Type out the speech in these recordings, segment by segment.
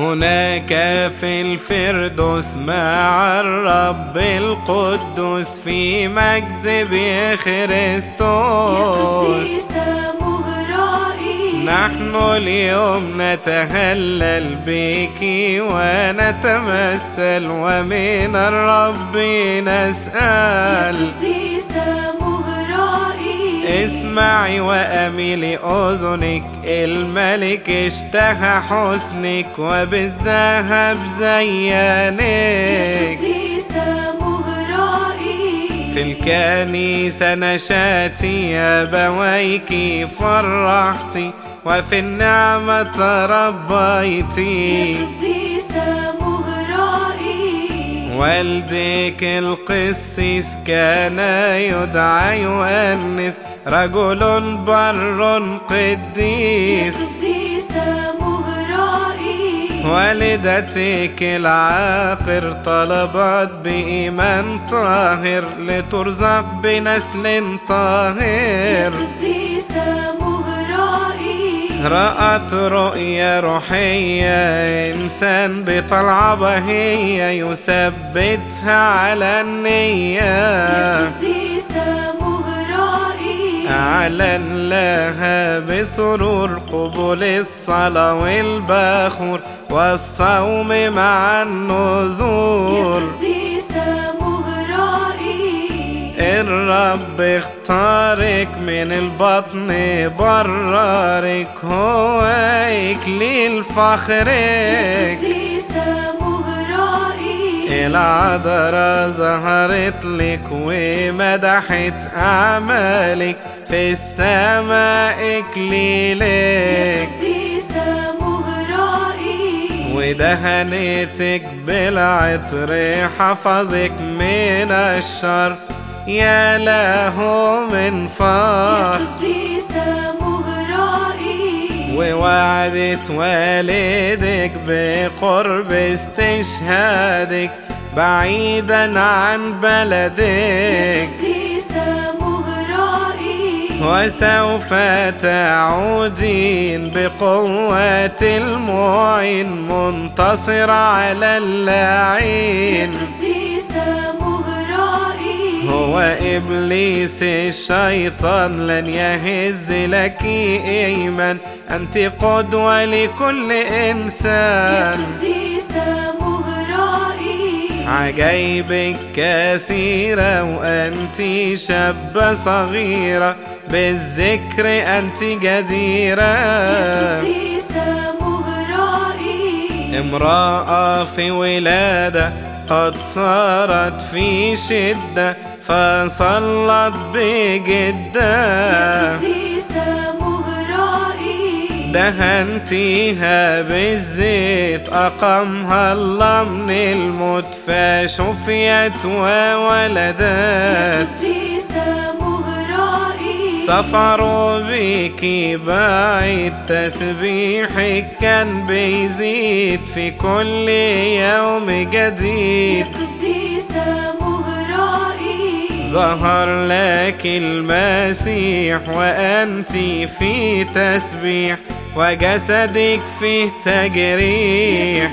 هناك في الفردوس مع الرب القدوس في مجد بخريستوس. نحن اليوم نتهلل بك ونتمثل ومن الرب نسأل. اسمعي وأميلي أذنك، الملك اشتهى حسنك وبالذهب زينك. في الكنيسة نشاتي أبويك فرحتي وفي النعمة تربيتي. والدك القسيس كان يدعى يؤنس، رجل بر قديس. والدتك العاقر طلبت بإيمان طاهر لترزق بنسل طاهر. رأت رؤيا روحية، إنسان بطلعة بهية يثبتها على النية. أعلن لها بسرور قبول الصلاة والبخور والصوم مع النذور. الرب اختارك من البطن برارك، هو إكليل فخرك. العذراء ظهرت لك ومدحت أعمالك، في السماء إكليلك. ودهنتك بالعطر حفظك من الشر، يا له من فخر. ووعدت والدك بقرب استشهادك بعيدا عن بلدك. وسوف تعودين بقوة المعين منتصرة على اللعين. هو إبليس الشيطان لن يهز لك إيمان، أنت قدوة لكل إنسان. عجائبك كثيرة وأنت شابة صغيرة، بالذكر أنت جديرة. امرأة في ولادة قد صارت في شدة، فصلت بجدة. دهنتيها بالزيت أقامها الله من الموت، فشفيت وولدت. سفروا بيكي بعيد، تسبيحك كان بيزيد في كل يوم جديد. ظهر لك المسيح وأنت في تسبيح، وجسدك فيه تجريح.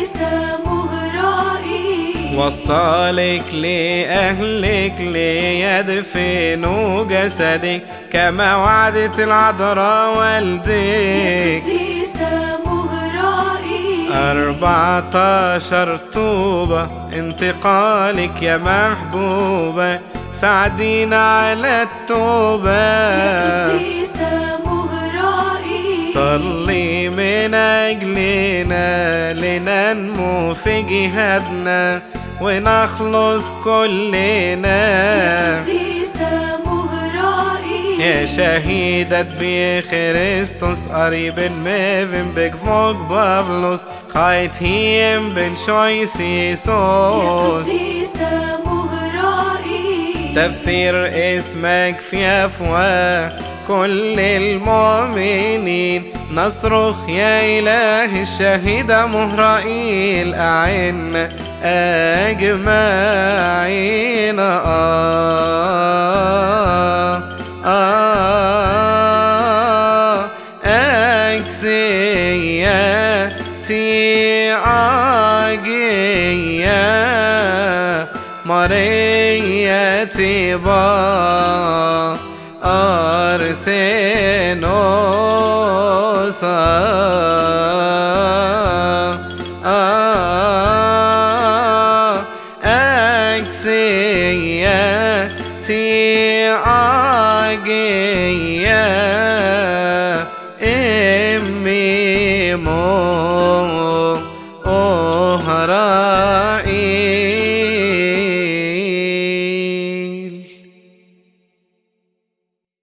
وصالك لأهلك ليدفنوا جسدك، كما وعدت العذراء والدك. 14 طوبة انتقالك يا محبوبة، ساعدينا على التوبة. صلي من أجلنا لننمو في جهادنا ونخلص كلنا. يا شهيدة بخريستوس قريب ميفن بك فوق بافلوس خايت هيم بن شويس يسوس. تفسير اسمك في أفواه كل المؤمنين، نصرخ يا إله الشهيدة مهرائيل، أعنا أجمعين. أكسياتي آجية مريتي با أرسنوسا أكسية تي آجية إمي